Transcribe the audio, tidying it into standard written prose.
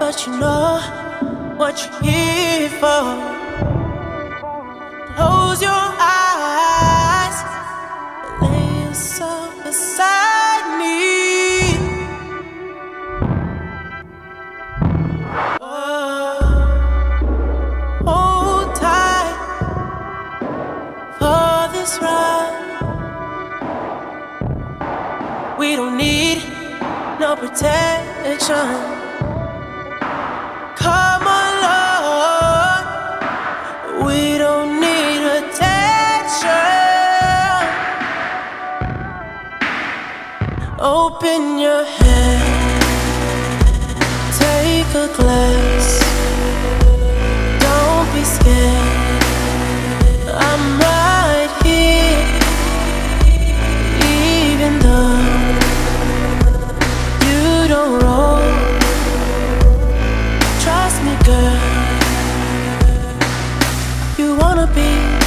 but you know what you're here for. Close your eyes, lay yourself beside me. Hold tight for this ride. We don't need no protection. Come along, we don't need attention. Open your head, take a glass. Don't be scared, I'm right here. Even though you don't roll, trust me, girl. You wanna be